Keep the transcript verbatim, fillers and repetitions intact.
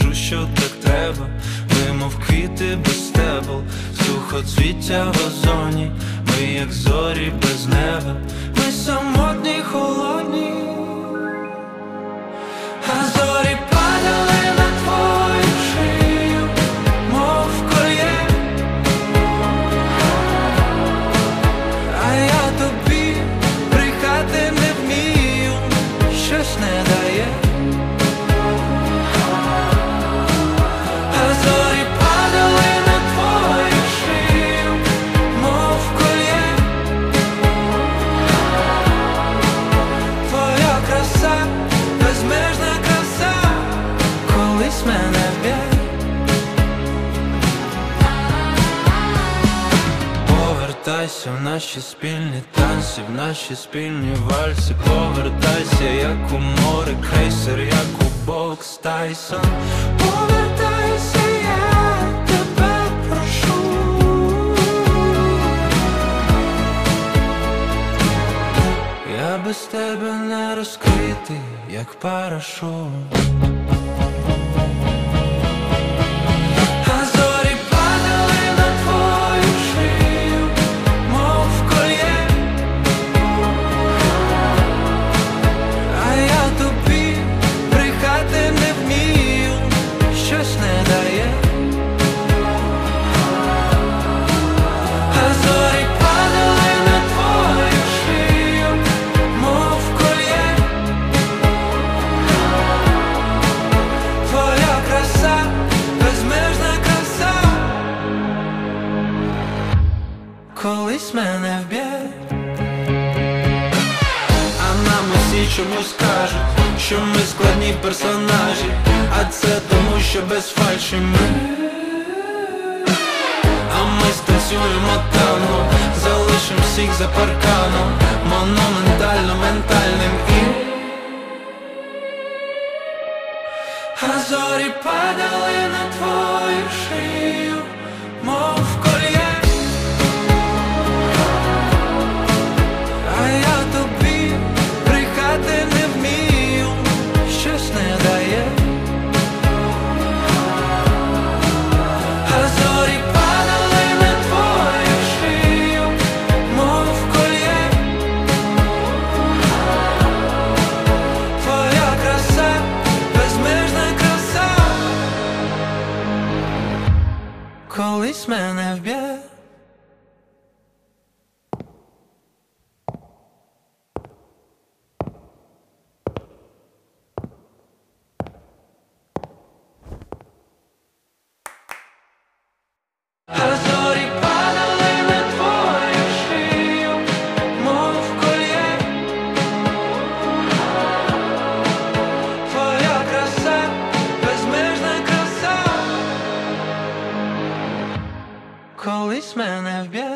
скажу, що так треба. Ми, мов квіти без стебл, сухоцвіття в озоні. Ми, як зорі без неба. Ми самотні, холодні, а зорі падали на твою шию, мов кольє. А я тобі брехати не вмію, щось не дає. А зорі падали на твою шию, мов кольє. Твоя краса, безмежна краса, колись мене вб'є. Повертайся в наші спільні танці, в наші спільні вальси. Повертайся, як у море крейсер, як у бокс Тайсон. Повертайся, я тебе прошу. Я без тебе не розкритий, як парашут. А зорі падали на твою шию, мов кольє. А я тобі брехати не вмію, щось не дає. А зорі падали на твою шию, мов кольє. Твоя краса, безмежна краса, колись мене вб'є. А нам усі чомусь кажуть, що ми складні персонажі, а це тому, що без фальші ми. А ми станцюємо танго, залишим всіх за парканом, монументально ментальним і. А зорі падали на твою шию, мов кольє. А я тобі брехати не вмію, щось не дає. А зорі падали на твою шию, мов кольє. Твоя краса, безмежна краса, колись мене вб'є. А зорі падали на твою шию, мов кольє. Твоя краса, безмежна краса, колись мене вб'є.